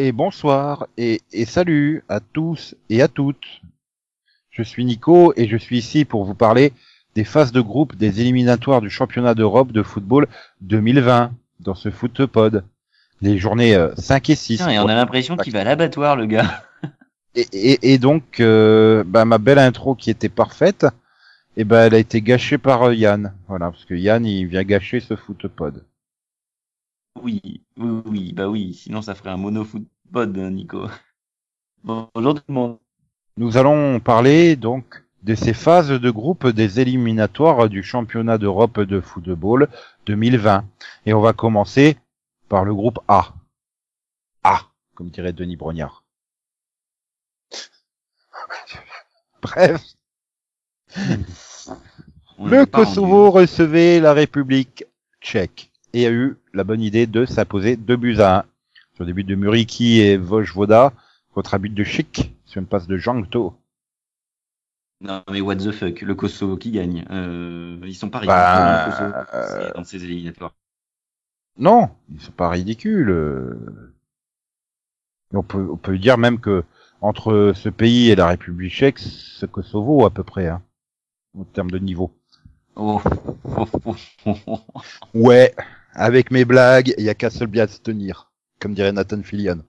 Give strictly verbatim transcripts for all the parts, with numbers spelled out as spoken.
Et bonsoir et, et salut à tous et à toutes. Je suis Nico et je suis ici pour vous parler des phases de groupe des éliminatoires du championnat d'Europe de football deux mille vingt dans ce Footpod. Les journées euh, cinq et six. Tiens, et on a l'impression qu'il va à l'abattoir, le gars. Et, et, et donc, euh, bah, ma belle intro qui était parfaite, et ben elle a été gâchée par euh, Yann. Voilà, parce que Yann, il vient gâcher ce Footpod. Oui, oui, oui, bah oui, sinon ça ferait un mono-footpod, Nico. Bonjour tout le monde. Nous allons parler donc de ces phases de groupe des éliminatoires du championnat d'Europe de football deux mille vingt. Et on va commencer par le groupe A. A, comme dirait Denis Brognard. Bref. On Le n'est pas Kosovo rendu. recevait la République tchèque et a eu la bonne idée de s'imposer deux buts à un. Sur des buts de Muriqi et Vojvoda contre un but de Chic sur une passe de Jankto. Non mais what the fuck, le Kosovo qui gagne. Euh, ils sont pas ridicules, hein, le Kosovo, Bah, euh, c'est dans ces éliminatoires. non, ils sont pas ridicules. euh. On peut, on peut dire même que entre ce pays et la République tchèque, c'est Kosovo à peu près, hein, en termes de niveau. Oh, oh, oh, oh, oh. Ouais, avec mes blagues, il y a qu'à seul bien se tenir, comme dirait Nathan Fillion.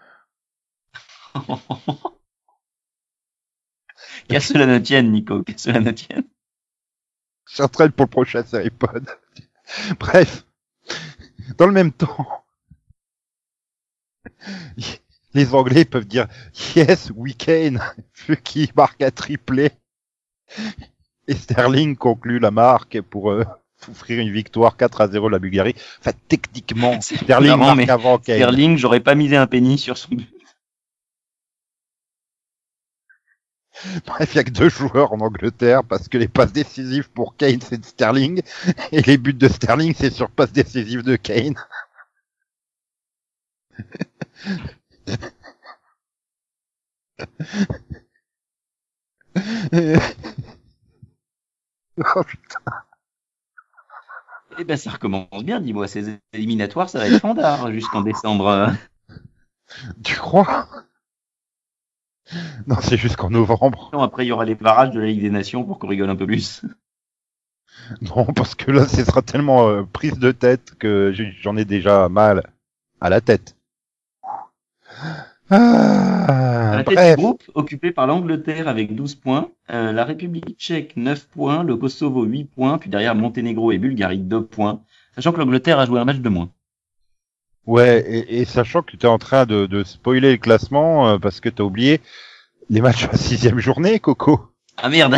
Qu'à cela ne tienne, Nico, qu'à cela ne tienne. J'entraîne pour le prochain Seripod. Bref, dans le même temps, les Anglais peuvent dire yes, we can, vu qu'ils marquent un triplé. Et Sterling conclut la marque pour euh, offrir une victoire quatre à zéro à la Bulgarie. Enfin, techniquement, C'est Sterling marrant, marque mais avant Kane. Sterling, j'aurais pas misé un penny sur son but. Bref, il y a que deux joueurs en Angleterre parce que les passes décisives pour Kane, c'est de Sterling et les buts de Sterling, c'est sur passes décisives de Kane. Oh, Eh ben ça recommence bien, dis-moi, ces éliminatoires, ça va être fandard jusqu'en décembre. tu crois? Non, c'est jusqu'en novembre. Après, il y aura les barrages de la Ligue des Nations pour qu'on rigole un peu plus. Non, parce que là, ce sera tellement euh, prise de tête que j'en ai déjà mal à la tête. À Ah, la tête du bref. groupe, occupé par l'Angleterre avec douze points, euh, la République tchèque neuf points, le Kosovo huit points, puis derrière Monténégro et Bulgarie deux points, sachant que l'Angleterre a joué un match de moins. Ouais, et, et sachant que tu es en train de, de spoiler le classement euh, parce que t'as oublié les matchs à sixième journée, Coco. Ah merde.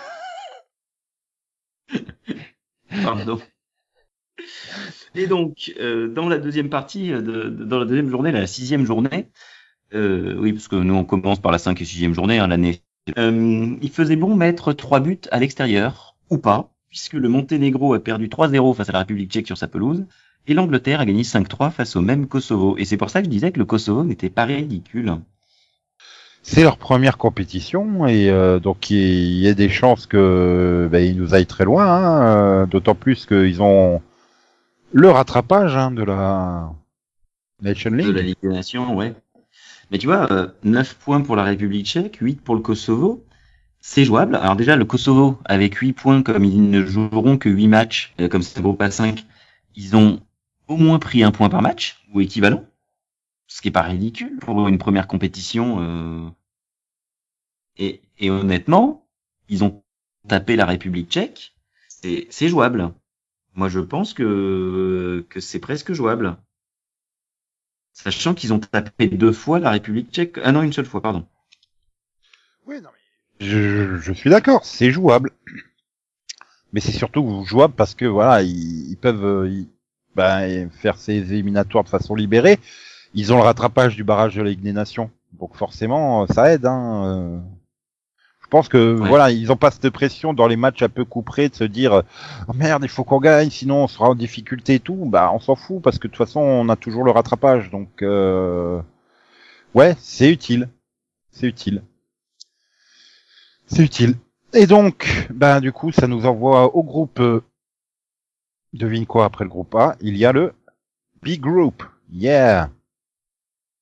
Pardon. Et donc, euh, dans la deuxième partie, de, de- dans la deuxième journée, la sixième journée, euh, oui, parce que nous on commence par la cinq et sixième journée, hein, l'année. Euh, il faisait bon mettre trois buts à l'extérieur, ou pas, puisque le Monténégro a perdu trois zéro face à la République tchèque sur sa pelouse, et l'Angleterre a gagné cinq trois face au même Kosovo. Et c'est pour ça que je disais que le Kosovo n'était pas ridicule. C'est leur première compétition et euh, donc il y a des chances que ben, ils nous aillent très loin, hein, euh, d'autant plus qu'ils ont le rattrapage hein, de la Nation De la League. Ligue des Nations, ouais. Mais tu vois, euh, neuf points pour la République tchèque, huit pour le Kosovo, c'est jouable. Alors déjà, le Kosovo, avec huit points, comme ils ne joueront que huit matchs, euh, comme ça ne vaut pas cinq, ils ont au moins pris un point par match, ou équivalent, ce qui est pas ridicule pour une première compétition. Euh... Et, et honnêtement, ils ont tapé la République tchèque, c'est, c'est jouable. Moi, je pense que, que c'est presque jouable. Sachant qu'ils ont tapé deux fois la République tchèque. Ah non, une seule fois, pardon. Oui, non, mais je, je suis d'accord, c'est jouable, mais c'est surtout jouable parce que voilà, ils, ils peuvent euh, ils, ben, faire ces éliminatoires de façon libérée. Ils ont le rattrapage du barrage de la Ligue des Nations, donc forcément ça aide. Hein, euh. Je pense que Ouais. voilà, ils ont pas cette pression dans les matchs un peu couperés de se dire oh merde, il faut qu'on gagne, sinon on sera en difficulté et tout. Bah on s'en fout parce que de toute façon on a toujours le rattrapage. Donc euh... ouais, c'est utile, c'est utile, c'est utile. Et donc, bah du coup, ça nous envoie au groupe. Euh... Devine quoi après le groupe A? Il y a le B Group. Yeah.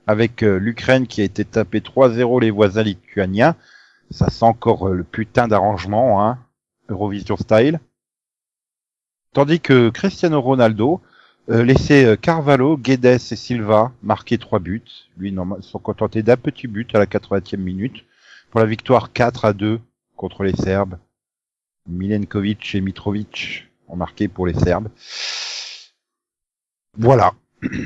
avec euh, l'Ukraine qui a été tapé trois zéro les voisins lituaniens. Ça sent encore euh, le putain d'arrangement, hein, Eurovision style. Tandis que Cristiano Ronaldo euh, laissait euh, Carvalho, Guedes et Silva marquer trois buts. Lui, non, ils sont contentés d'un petit but à la quatre-vingtième minute pour la victoire quatre à deux contre les Serbes. Milenkovic et Mitrovic ont marqué pour les Serbes. Voilà.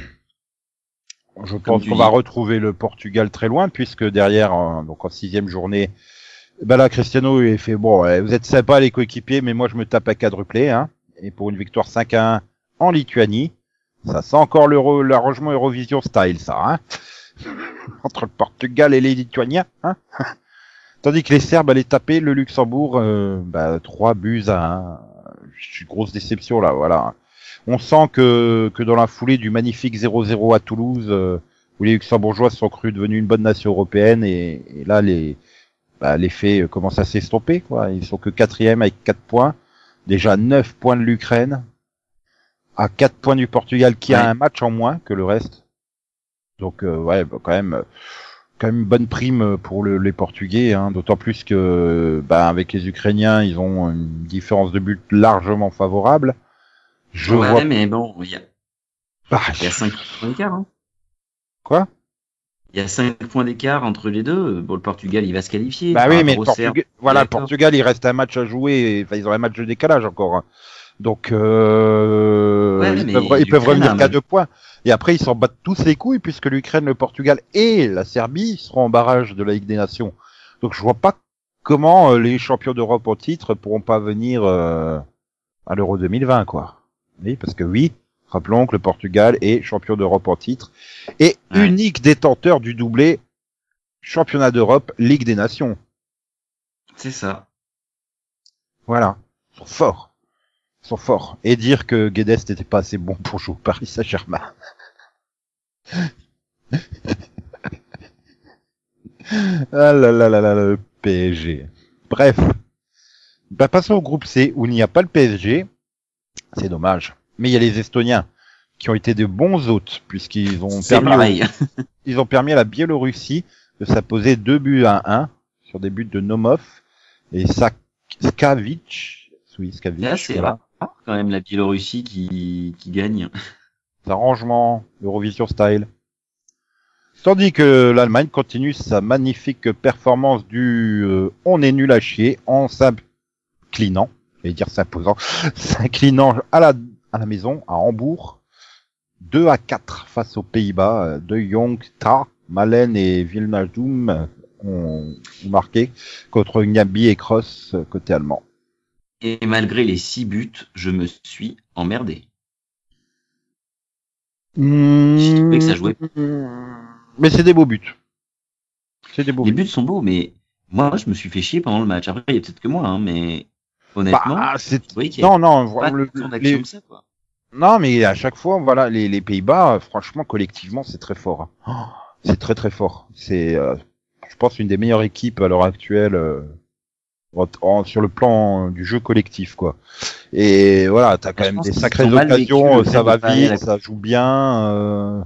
Je pense qu'on va retrouver le Portugal très loin, puisque derrière, en, donc en sixième journée, ben là, Cristiano, il fait, bon, ouais, vous êtes sympas les coéquipiers, mais moi je me tape à quadruplé, hein. Et pour une victoire cinq à un en Lituanie, ça sent encore l'Euro, l'arrangement Eurovision style, ça, hein. Entre le Portugal et les Lituaniens, hein. Tandis que les Serbes allaient taper le Luxembourg, euh, bah, trois buts à un. Une grosse déception, là, voilà. On sent que, que dans la foulée du magnifique zéro zéro à Toulouse, euh, où les Luxembourgeois sont crus devenus une bonne nation européenne, et, et là, les, bah, les faits commencent à s'estomper, quoi. Ils sont que quatrième avec quatre points. Déjà neuf points de l'Ukraine, à quatre points du Portugal qui ouais. a un match en moins que le reste. Donc euh, ouais, bah, quand même, quand même une bonne prime pour le, les Portugais, hein, d'autant plus que bah, avec les Ukrainiens, ils ont une différence de but largement favorable. Je ouais, vois... mais bon, il y a, bah, il y a cinq points d'écart. Hein. Quoi? Il y a cinq points d'écart entre les deux. Bon, le Portugal, il va se qualifier. Bah oui, mais le Portugal, voilà, le Portugal, il reste un match à jouer. Enfin, ils ont un match de décalage encore. Hein. Donc, euh, ouais, ils, peuvent, ils peuvent revenir qu'à deux points. Et après, ils s'en battent tous les couilles puisque l'Ukraine, le Portugal et la Serbie seront en barrage de la Ligue des Nations. Donc, je vois pas comment euh, les champions d'Europe en titre pourront pas venir euh, à l'Euro deux mille vingt, quoi. Oui, parce que oui. Rappelons que le Portugal est champion d'Europe en titre et ouais. unique détenteur du doublé championnat d'Europe, Ligue des Nations. C'est ça. Voilà. Ils sont forts. Ils sont forts. Et dire que Guedes n'était pas assez bon pour jouer au Paris Saint-Germain. Ah là là là là, le P S G. Bref. Bah, passons au groupe C où il n'y a pas le P S G. C'est dommage. Mais il y a les Estoniens qui ont été de bons hôtes puisqu'ils ont C'est permis, au, ils ont permis à la Biélorussie de s'imposer deux buts à un sur des buts de Nomov et Skavic. Oui, Skavic. Là, c'est voilà. Rare quand même la Biélorussie qui, qui gagne. Arrangement, Eurovision style. Tandis que l'Allemagne continue sa magnifique performance du euh, on est nul à chier en s'inclinant, je vais dire s'imposant, s'inclinant à la à la maison, à Hambourg, deux à quatre face aux Pays-Bas. De Jong, Ta, Malen et Wijnaldum ont marqué contre Gnabi et Kroos côté allemand. Et malgré les six buts, je me suis emmerdé. Mmh... J'ai trouvé que ça jouait. Mais c'est des beaux buts. C'est des beaux les buts. buts sont beaux, mais moi, je me suis fait chier pendant le match. Après, il y a peut-être que moi, hein, mais honnêtement, bah, c'est... Oui, non, non, pas le, les... ça, quoi. Non, mais à chaque fois, voilà, les, les Pays-Bas, franchement, collectivement, c'est très fort. Oh, c'est très très fort. C'est, euh, je pense, une des meilleures équipes à l'heure actuelle euh, en, en, sur le plan du jeu collectif, quoi. Et voilà, t'as quand je même des sacrées occasions, vécu, ça va vite, la... ça joue bien. Euh...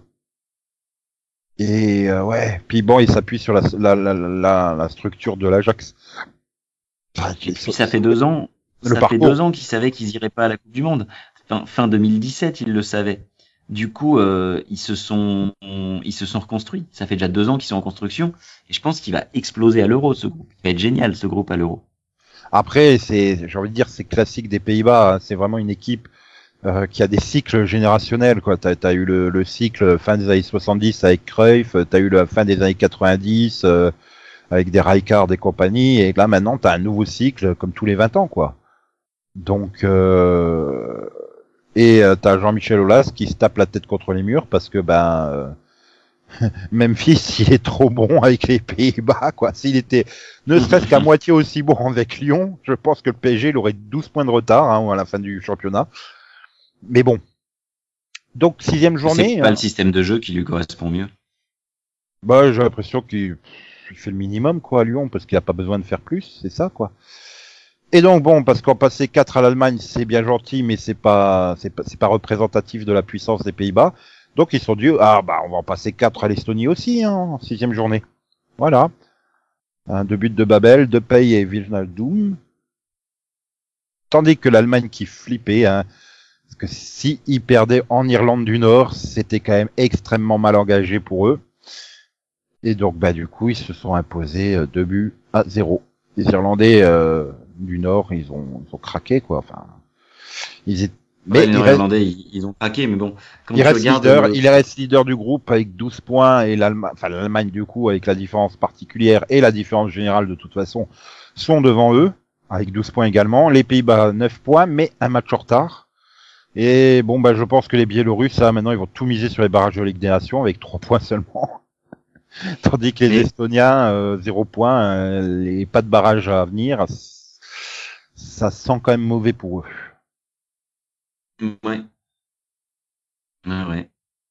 Et euh, ouais, puis bon, il s'appuie sur la, la, la, la, la structure de l'Ajax. Enfin, et puis ça fait deux ans. Le ça parcours. fait deux ans qu'ils savaient qu'ils iraient pas à la Coupe du Monde. Fin, fin deux mille dix-sept, ils le savaient. Du coup, euh, ils se sont, ils se sont reconstruits. Ça fait déjà deux ans qu'ils sont en construction. Et je pense qu'il va exploser à l'Euro, ce groupe. Il va être génial, ce groupe à l'Euro. Après, c'est, j'ai envie de dire, c'est classique des Pays-Bas. Hein. C'est vraiment une équipe euh, qui a des cycles générationnels, quoi. T'as, t'as eu le, le cycle fin des années soixante-dix avec Cruyff. T'as eu la fin des années quatre-vingt-dix euh, avec des Rijkaard et compagnie. Et là, maintenant, t'as un nouveau cycle comme tous les vingt ans, quoi. Donc, euh, et euh, t'as Jean-Michel Aulas qui se tape la tête contre les murs parce que ben euh, Memphis il est trop bon avec les Pays-Bas, quoi. S'il était ne serait-ce qu'à moitié aussi bon avec Lyon, je pense que le P S G il aurait douze points de retard hein, à la fin du championnat. Mais bon. Donc sixième journée. C'est pas hein, le système de jeu qui lui correspond mieux. Bah j'ai l'impression qu'il il fait le minimum quoi à Lyon parce qu'il a pas besoin de faire plus, c'est ça quoi. Et donc bon, parce qu'en passer quatre à l'Allemagne, c'est bien gentil, mais c'est pas, c'est pas, c'est pas représentatif de la puissance des Pays-Bas. Donc ils se sont dit, ah bah on va en passer quatre à l'Estonie aussi, hein, en sixième journée. Voilà. Un, deux buts de Babel, de Pay et Wijnaldum. Tandis que l'Allemagne qui flippait, hein, parce que si ils perdaient en Irlande du Nord, c'était quand même extrêmement mal engagé pour eux. Et donc bah du coup ils se sont imposés euh, deux buts à zéro. Les Irlandais euh, du Nord, ils ont, ils ont craqué quoi. Enfin, ils étaient Ouais, mais les il reste, Néerlandais, ils, ils ont craqué, mais bon, quand il tu reste regardes, leader, euh, il reste leader du groupe avec douze points et l'Allemagne, enfin l'Allemagne du coup avec la différence particulière et la différence générale de toute façon sont devant eux avec douze points également. Les Pays-Bas neuf points mais un match en retard. Et bon bah je pense que les Biélorusses là, maintenant ils vont tout miser sur les barrages de Ligue des Nations avec trois points seulement. Tandis que les mais Estoniens euh, zéro point, euh, et pas de barrage à venir. Ça sent quand même mauvais pour eux. ouais, ouais, ouais.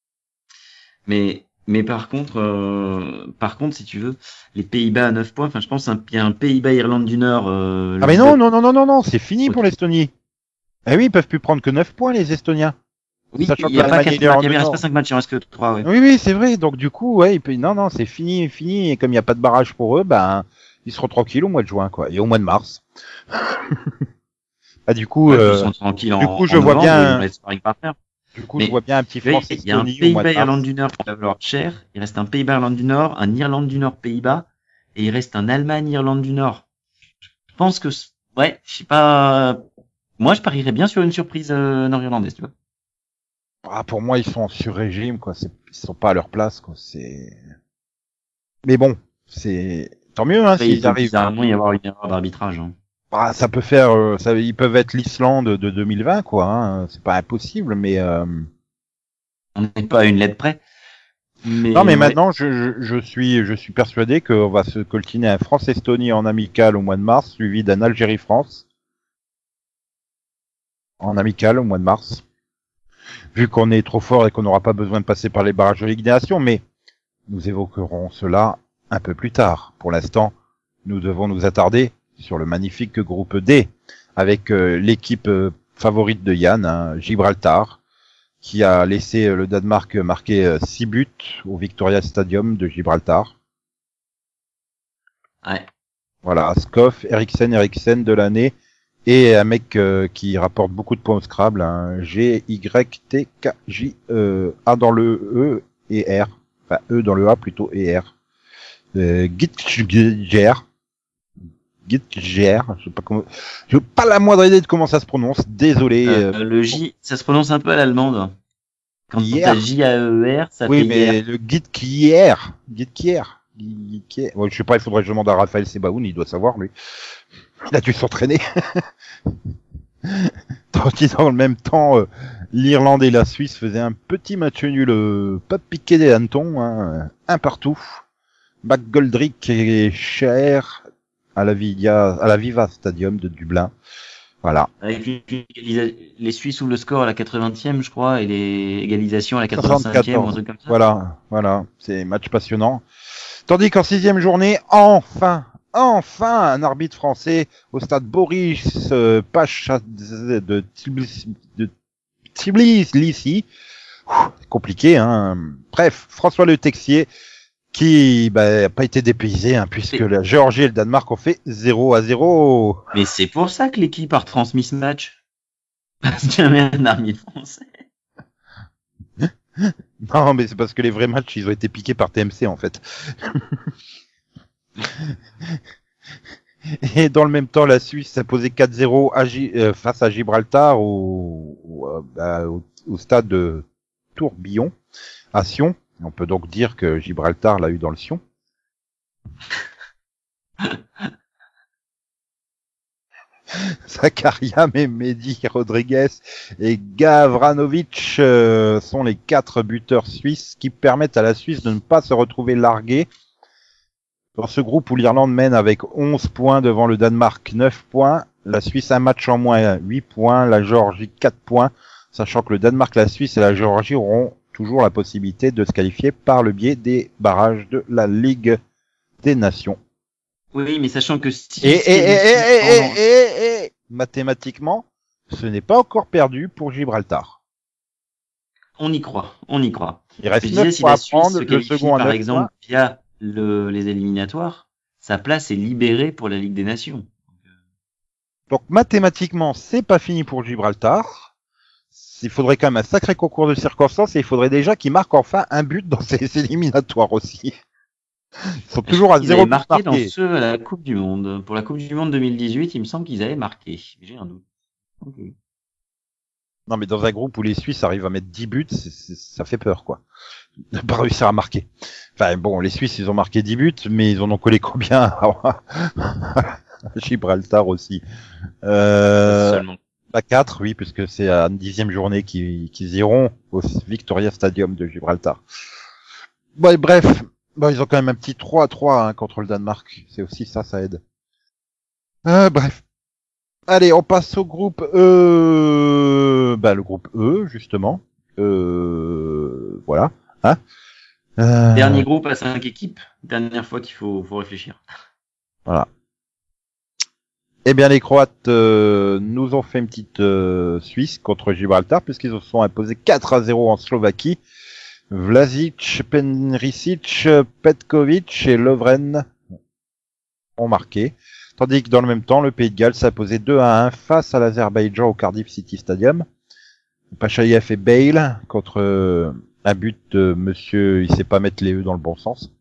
Mais mais par contre, euh, par contre, si tu veux, les Pays-Bas à neuf points. Enfin, je pense qu'il y a un Pays-Bas-Irlande du Nord euh, le Ah mais non, dix-neuf. non, non, non, non, non, c'est fini pour l'Estonie. Eh oui, ils peuvent plus prendre que neuf points, les Estoniens. Oui, Sachant il que y a pas l'Allemagne et quatre matchs, l'Irlande il du reste pas Nord. cinq matchs, il en reste que trois, ouais. Oui, oui, c'est vrai. Donc du coup, ouais, ils peuvent... non, non, c'est fini, fini. Et comme il n'y a pas de barrage pour eux, ben, ils seront tranquilles au mois de juin, quoi. Et au mois de mars. Ah, du coup, Ouais, puis ils euh... sont tranquilles du en, coup, en je vois novembre, ils ont bien, les sparring partners. du coup, je vois Mais bien un petit tu vois, il y a un France-Estonie au mois de Pays-Bas-Irlande mars. du Nord qui va valoir cher, il reste un Pays-Bas-Irlande du Nord, un Irlande du Nord-Pays-Bas, et il reste un Allemagne-Irlande du Nord. Je pense que, c- ouais, je sais pas, moi je parierais bien sur une surprise euh, nord-irlandaise, tu vois. Ah, pour moi, ils sont en sur-régime, quoi. C'est... Ils sont pas à leur place, quoi. C'est. Mais bon, c'est tant mieux, hein, Après, il s'ils peut arrivent. bizarrement y avoir une erreur d'arbitrage. Hein. Bah, ça peut faire, euh, ça, ils peuvent être l'Islande de deux mille vingt, quoi. Hein. C'est pas impossible, mais euh... On n'est pas à une lettre près, non, mais mais ouais. maintenant, je, je, je suis, je suis persuadé qu'on va se coltiner un France-Estonie en amical au mois de mars, suivi d'un Algérie-France en amical au mois de mars, vu qu'on est trop fort et qu'on n'aura pas besoin de passer par les barrages de Ligue des Nations. Mais nous évoquerons cela un peu plus tard. Pour l'instant, nous devons nous attarder sur le magnifique groupe D, avec euh, l'équipe euh, favorite de Yann, hein, Gibraltar, qui a laissé euh, le Danemark marquer euh, six buts au Victoria Stadium de Gibraltar. Ouais. Voilà, Skoff, Eriksen, Eriksen de l'année, et un mec euh, qui rapporte beaucoup de points au Scrabble, hein, G, Y, T, K, J, euh, A dans le E et R. Enfin, E dans le A plutôt et R. Euh, Gitger. Gitger, je sais pas comment, je n'ai pas la moindre idée de comment ça se prononce, désolé. Euh, Euh, le J, ça se prononce un peu à l'allemande. Quand t'as hier. J A E R, ça Oui, fait hier. mais le Gitkier. Gitkier. Gitkier. Ouais, je sais pas, il faudrait que je demande à Raphaël Sebaoun, il doit savoir, lui. Il a dû s'entraîner. Tandis dans le même temps, euh, l'Irlande et la Suisse faisaient un petit match nul, euh, pas piqué des hannetons, hein, un partout. McGoldrick et Cher à la, Via, à la Viva Stadium de Dublin. Voilà. Avec une égalisa- les Suisses ouvrent le score à la quatre-vingtième, je crois, et les égalisations à la quatre-vingt-cinquième ou un soixante-quatorze. truc comme ça. Voilà, voilà. C'est match passionnant. Tandis qu'en sixième journée, enfin, enfin, un arbitre français au stade Boris euh, Pacha de Tbilisi, de Tbilisi. Compliqué, hein. Bref, François Le Texier, qui bah, n'a pas été dépaysé, hein, puisque Mais, la Géorgie et le Danemark ont fait zéro à zéro. mais c'est pour ça que l'équipe a retransmis ce match. Parce qu'il y avait un arbitre français. Non, mais c'est parce que les vrais matchs, ils ont été piqués par T M C, en fait. Et dans le même temps, la Suisse a posé quatre zéro à G- euh, face à Gibraltar au, au, euh, bah, au, au stade de Tourbillon, à Sion. On peut donc dire que Gibraltar l'a eu dans le Sion. Zakaria, Mehmedi, Rodriguez et Gavranovic euh, sont les quatre buteurs suisses qui permettent à la Suisse de ne pas se retrouver larguée dans ce groupe où l'Irlande mène avec onze points devant le Danemark neuf points, la Suisse un match en moins huit points, la Géorgie quatre points, sachant que le Danemark, la Suisse et la Géorgie auront toujours la possibilité de se qualifier par le biais des barrages de la Ligue des Nations. Oui, mais sachant que si Et, ils et, se et, et, qualifient et, pendant... et, et, mathématiquement, ce n'est pas encore perdu pour Gibraltar. On y croit, on y croit. Il reste Je disais, neuf si points la à Suisse prendre, se le qualifie, second à par neuf exemple, points. via le, les éliminatoires, sa place est libérée pour la Ligue des Nations. Donc mathématiquement, c'est pas fini pour Gibraltar. Il faudrait quand même un sacré concours de circonstances et il faudrait déjà qu'ils marquent enfin un but dans ces éliminatoires aussi. Ils sont toujours à Ils zéro avaient but marqué marqué. dans ceux à la Coupe du Monde. Pour la Coupe du Monde deux mille dix-huit, il me semble qu'ils avaient marqué. J'ai un doute. Okay. Non mais dans un groupe où les Suisses arrivent à mettre dix buts, c'est, c'est, ça fait peur quoi. De pas réussir à marquer. Enfin bon, les Suisses ils ont marqué dix buts, mais ils en ont collé combien à Gibraltar aussi. Euh... Seulement. Pas quatre, oui, puisque c'est à une dixième journée qu'ils, qu'ils iront au Victoria Stadium de Gibraltar. Bon, et bref, bon, ils ont quand même un petit trois à trois hein, contre le Danemark. C'est aussi ça, ça aide. Euh, bref. Allez, on passe au groupe E. Bah, le groupe E, justement. Euh, voilà. Hein euh... Dernier groupe à cinq équipes. Dernière fois qu'il faut, faut réfléchir. Voilà. Eh bien, les Croates euh, nous ont fait une petite euh, Suisse contre Gibraltar, puisqu'ils se sont imposés quatre à zéro en Slovaquie. Vlasic, Penrisic, Petkovic et Lovren ont marqué. Tandis que dans le même temps, le Pays de Galles s'est imposé deux à un face à l'Azerbaïdjan au Cardiff City Stadium. Pachaïev et Bale contre euh, un but de monsieur, il sait pas mettre les E dans le bon sens.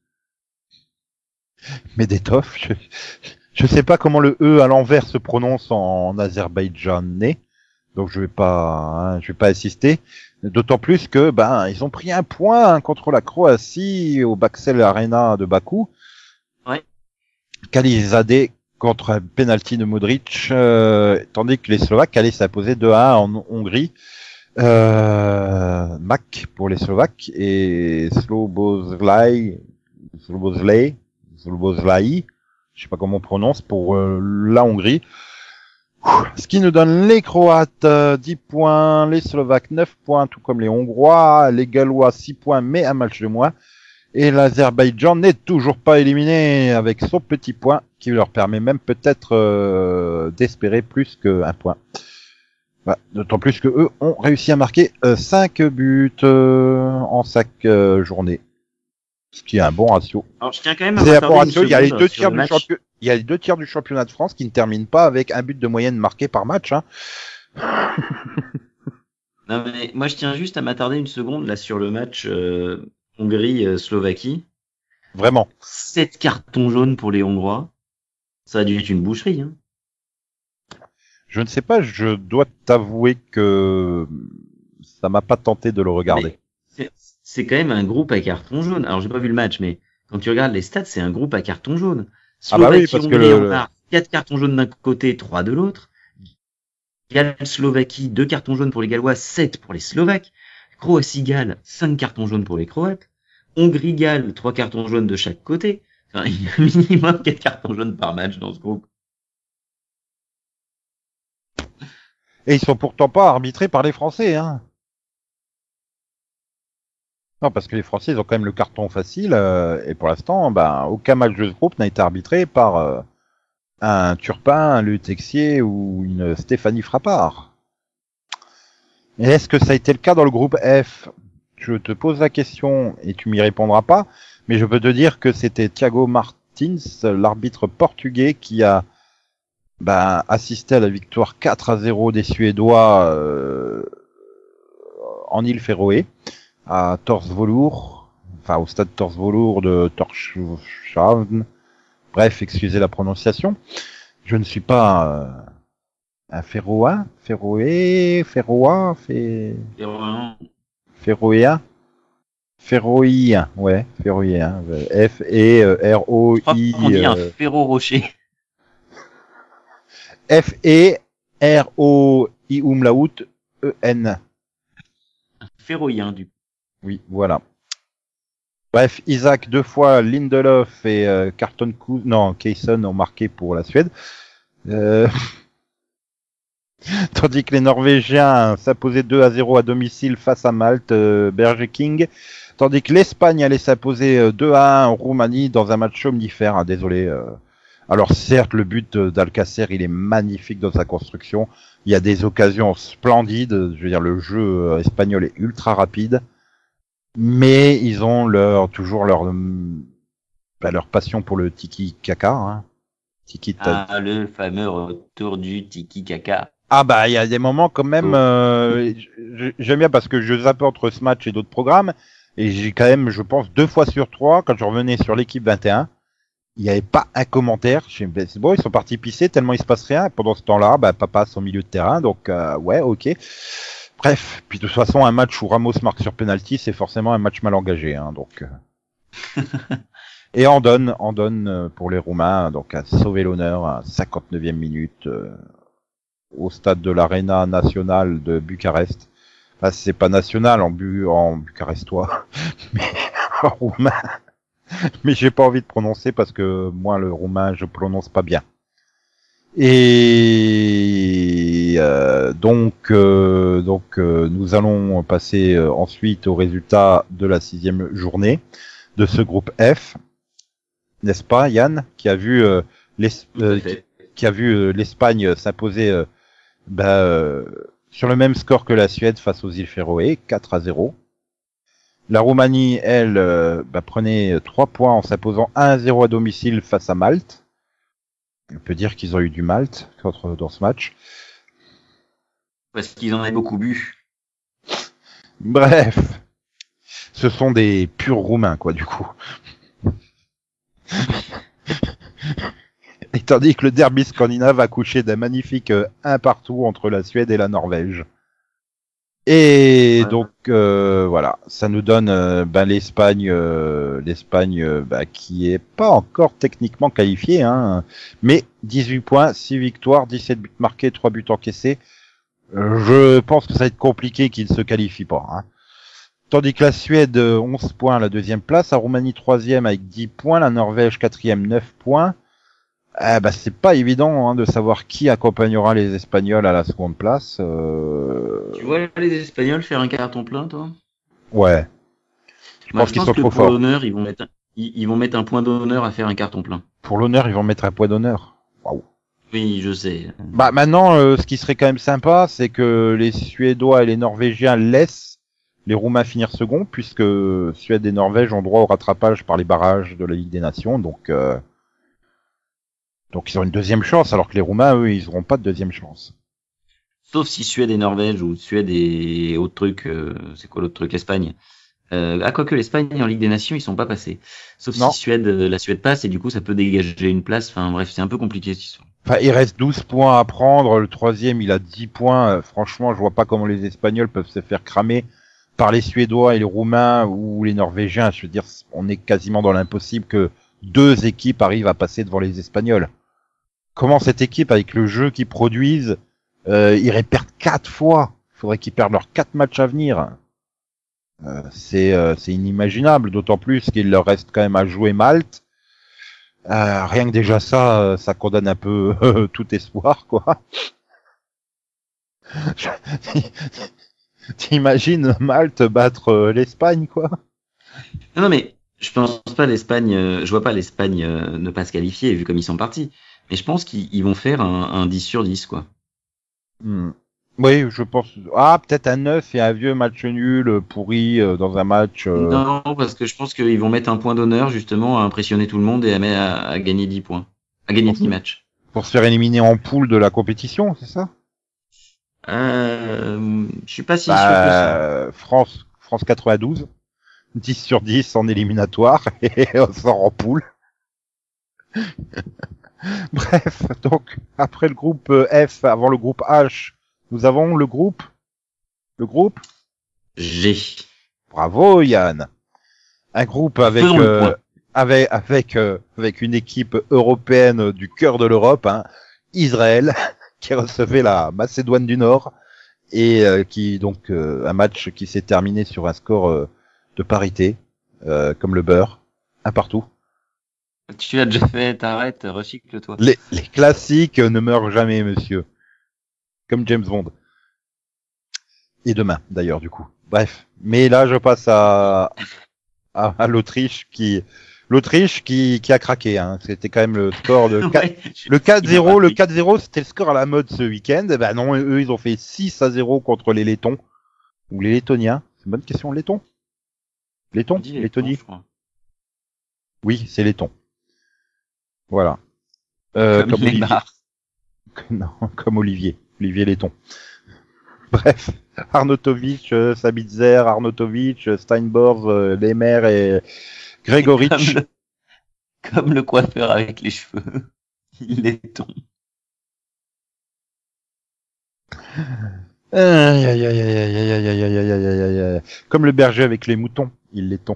Medetov, je, je sais pas comment le E à l'envers se prononce en, en azerbaïdjanais, donc je vais pas, hein, je vais pas insister. D'autant plus que ben ils ont pris un point hein, contre la Croatie au Baxel Arena de Bakou. Ouais. Kalizade contre un penalty de Modric, euh, tandis que les Slovaques allaient s'imposer deux à un en Hongrie. Euh, Mac pour les Slovaques et Slobozlai, Slobozlai, Slobozlai, je sais pas comment on prononce pour euh, la Hongrie. Ce qui nous donne les Croates euh, dix points, les Slovaques neuf points, tout comme les Hongrois, les Gallois six points, mais un match de moins. Et l'Azerbaïdjan n'est toujours pas éliminé avec son petit point qui leur permet même peut-être euh, d'espérer plus qu'un point. Bah, d'autant plus que eux ont réussi à marquer euh, cinq buts euh, en cinq euh, journées. Ce qui est un bon ratio. Alors, je tiens quand même à C'est un bon m'attarder une ratio. Il y a les seconde deux sur tiers le du match. champion... il y a les deux tiers du championnat de France qui ne terminent pas avec un but de moyenne marqué par match. Hein. Non, mais moi, je tiens juste à m'attarder une seconde là sur le match euh, Hongrie-Slovaquie. Vraiment. Sept cartons jaunes pour les Hongrois. Ça a dû être une boucherie. Hein. Je ne sais pas, je dois t'avouer que ça m'a pas tenté de le regarder. C'est, c'est quand même un groupe à carton jaune. Alors, j'ai pas vu le match, mais quand tu regardes les stats, c'est un groupe à carton jaune. Ah bah oui, Slovaquie, parce que Hongrie, le- on a quatre cartons jaunes d'un côté, trois de l'autre. Galles-Slovaquie, deux cartons jaunes pour les Gallois, sept pour les Slovaques. Croatie-Galles, cinq cartons jaunes pour les Croates. Hongrie-Galles, trois cartons jaunes de chaque côté. Enfin, il y a minimum quatre cartons jaunes par match dans ce groupe. Et ils sont pourtant pas arbitrés par les Français, hein. Non, parce que les Français, ils ont quand même le carton facile, euh, et pour l'instant, ben, aucun match de ce groupe n'a été arbitré par euh, un Turpin, un Le Texier ou une Stéphanie Frappard. Et est-ce que ça a été le cas dans le groupe F? Je te pose la question et tu m'y répondras pas, mais je peux te dire que c'était Thiago Martins, l'arbitre portugais, qui a ben, assisté à la victoire quatre à zéro des Suédois euh, en île Féroé, à Torsvolour, enfin au stade Torsvolour de Torshavn. Bref, excusez la prononciation. Je ne suis pas euh, un Féroïen, Féroé, Férois, Fé... C'est vraiment... Féroïen, Féroïen, ouais, Féroïen, F E R O Je crois I. qu'on dit un euh, Ferro Rocher. F E R O I umlaut E N. Un Ferroïen, du coup. Oui, voilà. Bref, Isaac deux fois, Lindelof et euh, Carton Cous, non, Kayson ont marqué pour la Suède. Euh... Tandis que les Norvégiens s'imposaient deux à zéro à domicile face à Malte, euh, Berger King. Tandis que l'Espagne allait s'imposer euh, deux à un en Roumanie dans un match somnifère. Ah, désolé. Euh... Alors certes, le but d'Alcacer, il est magnifique dans sa construction. Il y a des occasions splendides. Je veux dire, le jeu espagnol est ultra rapide, mais ils ont leur toujours leur bah, leur passion pour le tiki kaka. Hein. Tiki ah, le fameux retour du tiki kaka. Ah bah il y a des moments quand même. Euh, j'aime bien parce que je zappe entre ce match et d'autres programmes et j'ai quand même, je pense, deux fois sur trois quand je revenais sur l'équipe vingt et un. Il n'y avait pas un commentaire. Je me disais, bon, ils sont partis pisser tellement il se passe rien. Et pendant ce temps-là, bah, papa est au milieu de terrain, donc euh, ouais, ok. Bref, puis de toute façon, un match où Ramos marque sur penalty, c'est forcément un match mal engagé, hein, donc. Euh... Et on donne, on donne pour les Roumains, donc à sauver l'honneur à cinquante-neuvième minute euh, au stade de l'Arena nationale de Bucarest. Enfin, c'est pas national en, bu en bucarestois, mais en roumain. Mais j'ai pas envie de prononcer parce que moi le roumain je prononce pas bien. Et euh, donc euh, donc euh, nous allons passer euh, ensuite aux résultats de la sixième journée de ce groupe F, n'est-ce pas Yann, qui a vu euh, euh, qui, qui a vu euh, l'Espagne s'imposer euh, bah, euh, sur le même score que la Suède face aux îles Féroé, quatre à zéro. La Roumanie, elle, euh, bah, prenait trois points en s'imposant un à zéro à domicile face à Malte. On peut dire qu'ils ont eu du Malte contre, dans ce match. Parce qu'ils en avaient beaucoup bu. Bref, ce sont des purs Roumains, quoi, du coup. Et tandis que le derby scandinave a couché d'un magnifique euh, un partout entre la Suède et la Norvège. Et ouais. donc euh, voilà, ça nous donne euh, ben, l'Espagne, euh, l'Espagne euh, ben, qui est pas encore techniquement qualifiée, hein, mais dix-huit points, six victoires, dix-sept buts marqués, trois buts encaissés. Euh, je pense que ça va être compliqué qu'ils ne se qualifient pas. Hein. Tandis que la Suède, onze points à la deuxième place, la Roumanie troisième avec dix points, la Norvège quatrième, neuf points. Eh ben, c'est pas évident hein, de savoir qui accompagnera les Espagnols à la seconde place. Euh... Tu vois les Espagnols faire un carton plein, toi? Ouais. Je Moi, pense je qu'ils pense sont que trop pour forts. l'honneur, ils vont mettre un, ils, ils vont mettre un point d'honneur à faire un carton plein. Pour l'honneur, ils vont mettre un point d'honneur. Waouh. Oui, je sais. Bah maintenant, euh, ce qui serait quand même sympa, c'est que les Suédois et les Norvégiens laissent les Roumains finir second, puisque Suède et Norvège ont droit au rattrapage par les barrages de la Ligue des Nations, donc. Euh... Donc ils ont une deuxième chance, alors que les Roumains, eux, ils n'auront pas de deuxième chance. Sauf si Suède et Norvège, ou Suède et autre truc, euh, c'est quoi l'autre truc, Espagne. Euh, ah, quoique l'Espagne en Ligue des Nations, ils sont pas passés. Sauf non. si Suède, la Suède passe, et du coup, ça peut dégager une place. Enfin bref, c'est un peu compliqué cette histoire. Enfin, il reste douze points à prendre, le troisième, il a dix points. Euh, franchement, je vois pas comment les Espagnols peuvent se faire cramer par les Suédois et les Roumains ou les Norvégiens. Je veux dire, on est quasiment dans l'impossible que deux équipes arrivent à passer devant les Espagnols. Comment cette équipe, avec le jeu qu'ils produisent, euh, irait perdre quatre fois? Il faudrait qu'ils perdent leurs quatre matchs à venir. Euh, c'est, euh, c'est inimaginable, d'autant plus qu'il leur reste quand même à jouer Malte. Euh, rien que déjà ça, ça condamne un peu euh, tout espoir, quoi. T'imagines Malte battre euh, l'Espagne, quoi? Non, non, mais je pense pas l'Espagne, euh, je vois pas l'Espagne euh, ne pas se qualifier vu comme ils sont partis. Mais je pense qu'ils vont faire un, un dix sur dix, quoi. Hmm. Oui, je pense. Ah, peut-être un neuf et un vieux match nul pourri euh, dans un match. Euh... Non, parce que je pense qu'ils vont mettre un point d'honneur justement à impressionner tout le monde et à, à, à gagner dix points. À gagner dix matchs. Pour se faire éliminer en poule de la compétition, c'est ça? Euh, je suis pas si bah, sûr que ça. France, France quatre-vingt-douze. dix sur dix en éliminatoire et on sort en poule. Bref, donc après le groupe F, avant le groupe H, nous avons le groupe le groupe G. Bravo Yann. Un groupe avec euh, avec avec euh, avec une équipe européenne du cœur de l'Europe, hein, Israël, qui recevait la Macédoine du Nord et euh, qui donc euh, un match qui s'est terminé sur un score euh, de parité, euh, comme le beurre, un partout. Tu l'as déjà fait, t'arrêtes, recycle-toi. Les, les classiques ne meurent jamais, monsieur. Comme James Bond. Et demain, d'ailleurs, du coup. Bref. Mais là, je passe à, à, à l'Autriche qui, l'Autriche qui, qui a craqué. Hein. C'était quand même le score de quatre... Ouais, je- le quatre il a zéro. pas Le pris. quatre zéro, c'était le score à la mode ce week-end. Eh ben non, eux ils ont fait six à zéro contre les Lettons ou les Lettoniens. C'est une bonne question, Lettons. On Lettons, dit les Lettonie. je crois. Oui, c'est Lettons. Voilà. Euh, Comme comme Olivier. Neymar. Non, comme Olivier. Olivier Letton. Bref, Arnautovic, euh, Sabitzer, Arnautovic, euh, Steinborg, euh, Lemaire et Comme Gregoric. le, comme le coiffeur avec les cheveux. Il est ton. Aïe, aïe, aïe, aïe, aïe, aïe, aïe, aïe, aïe, aïe, aïe, aïe, aïe. Comme le berger avec les moutons, il les tond.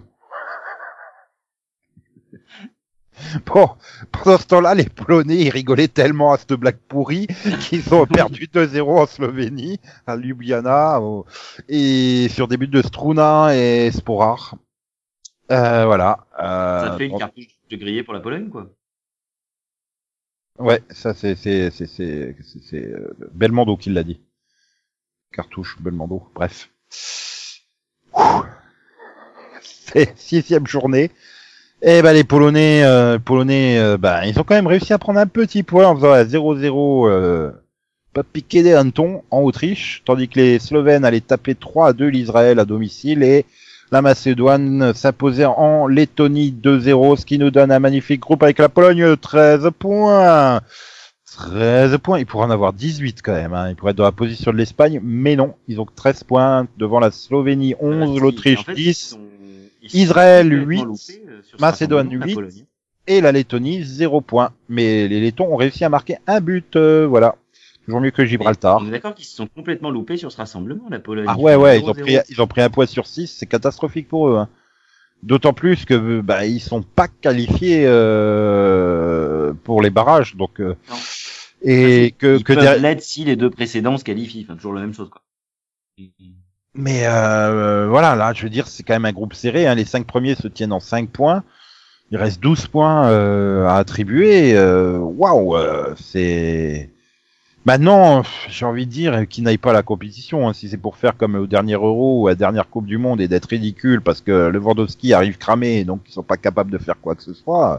Bon, pendant ce temps-là, les Polonais, ils rigolaient tellement à cette blague pourrie qu'ils ont perdu deux zéro en Slovénie, à Ljubljana, au- et sur des buts de Struna et Sporar. Euh, voilà. Ça te Euh, fait une bon, cartouche de grillé pour la Pologne, quoi. ouais, ça c'est c'est c'est c'est c'est, c'est euh, Belmondo qui l'a dit. Cartouche Belmondo. Bref. Ouh. C'est sixième journée. Et ben les Polonais, euh, Polonais, euh, bah ils ont quand même réussi à prendre un petit point en faisant un zéro zéro, euh, pas piqué des hannetons en Autriche, tandis que les Slovènes allaient taper trois à deux l'Israël à domicile et la Macédoine s'imposait en Lettonie deux zéro, ce qui nous donne un magnifique groupe avec la Pologne, treize points. treize points, ils pourraient en avoir dix-huit quand même, hein. Ils pourraient être dans la position de l'Espagne, mais non, ils ont treize points devant la Slovénie onze, Voilà, si, l'Autriche en fait, ils dix, sont- ils sont Israël complètement huit, loupés, euh, sur ce Macédoine rassemblement, la huit, Pologne. et la Lettonie zéro point. Mais les Lettons ont réussi à marquer un but, euh, voilà. Toujours mieux que Mais Gibraltar. on est d'accord qu'ils se sont complètement loupés sur ce rassemblement, la Pologne. Ah Ils ouais, font ouais, ils ont zéro zéro. pris, ils ont pris un point sur six, c'est catastrophique pour eux, hein. D'autant plus que, bah, ils sont pas qualifiés, euh, pour les barrages, donc, euh, Non. et Enfin, que, ils que peuvent derrière- l'être si les deux précédents se qualifient. Enfin, toujours la même chose, quoi. mais, euh, voilà, là, je veux dire, c'est quand même un groupe serré, hein. Les cinq premiers se tiennent en cinq points. Il reste douze points, euh, à attribuer, euh, waouh, euh, c'est, maintenant, j'ai envie de dire qu'ils n'aillent pas à la compétition, hein, si c'est pour faire comme au dernier Euro ou à la dernière Coupe du Monde et d'être ridicule parce que Lewandowski arrive cramé et donc ils sont pas capables de faire quoi que ce soit.